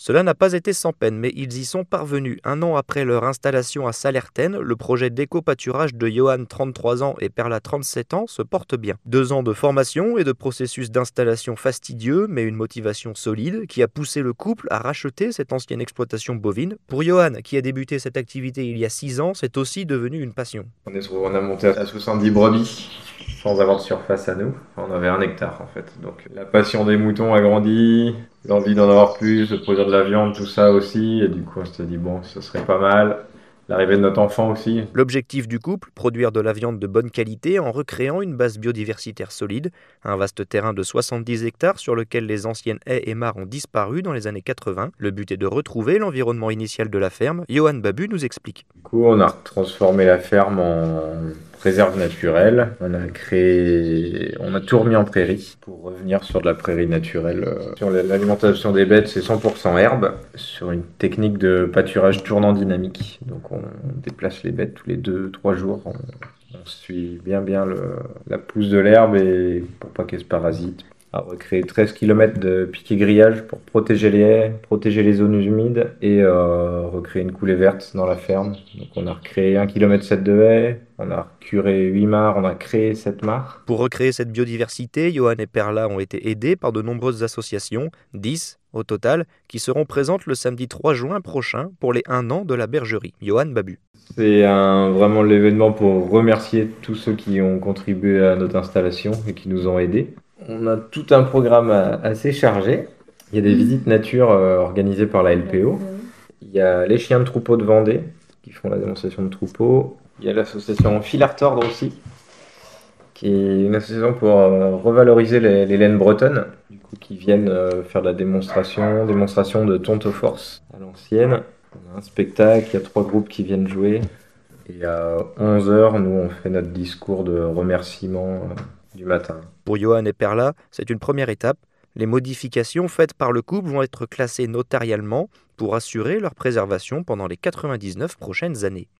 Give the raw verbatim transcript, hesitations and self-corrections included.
Cela n'a pas été sans peine, mais ils y sont parvenus. Un an après leur installation à Sallertaine, le projet d'éco-pâturage de Johan, trente-trois ans, et Perla, trente-sept ans, se porte bien. Deux ans de formation et de processus d'installation fastidieux, mais une motivation solide, qui a poussé le couple à racheter cette ancienne exploitation bovine. Pour Johan, qui a débuté cette activité il y a six ans, c'est aussi devenu une passion. On, est, on a monté à soixante-dix brebis, sans avoir de surface à nous. On avait un hectare en fait. Donc la passion des moutons a grandi, l'envie d'en avoir plus, de produire de la viande, tout ça aussi. Et du coup, on s'était dit, bon, ce serait pas mal. L'arrivée de notre enfant aussi. L'objectif du couple, produire de la viande de bonne qualité en recréant une base biodiversitaire solide, un vaste terrain de soixante-dix hectares sur lequel les anciennes haies et mares ont disparu dans les années quatre-vingts. Le but est de retrouver l'environnement initial de la ferme. Johan Babu nous explique. Du coup, on a transformé la ferme en réserve naturelle. On a créé, on a tout remis en prairie pour revenir sur de la prairie naturelle. Sur l'alimentation des bêtes, c'est cent pour cent herbe, sur une technique de pâturage tournant dynamique. Donc on déplace les bêtes tous les deux trois jours. On, on suit bien bien le, la pousse de l'herbe et pour pas qu'elle se parasite. On a recréé treize kilomètres de piquets grillage pour protéger les haies, protéger les zones humides et euh, recréer une coulée verte dans la ferme. Donc on a recréé un kilomètre sept de haies, on a curé huit mares, on a créé sept mares. Pour recréer cette biodiversité, Johan et Perla ont été aidés par de nombreuses associations, dix au total, qui seront présentes le samedi trois juin prochain pour les un an de la bergerie. Johan Babu. C'est un, vraiment l'événement pour remercier tous ceux qui ont contribué à notre installation et qui nous ont aidés. On a tout un programme assez chargé. Il y a des visites nature euh, organisées par la L P O. Il y a les chiens de troupeau de Vendée qui font la démonstration de troupeau. Il y a l'association Fil à retordre aussi, qui est une association pour euh, revaloriser les, les laines bretonnes, du coup, qui viennent euh, faire de la démonstration, démonstration de tonte force à l'ancienne. On a un spectacle, il y a trois groupes qui viennent jouer. Et à onze heures, nous, on fait notre discours de remerciement euh, du matin. Pour Johan et Perla, c'est une première étape. Les modifications faites par le couple vont être classées notarialement pour assurer leur préservation pendant les quatre-vingt-dix-neuf prochaines années.